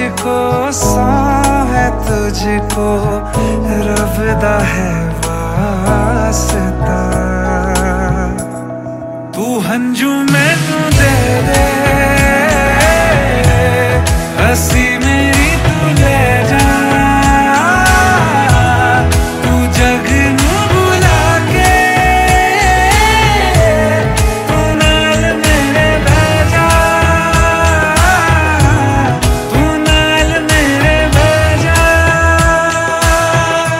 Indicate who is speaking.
Speaker 1: मुझको सौ है तुझको रब दा है वास्ता। तू हंजू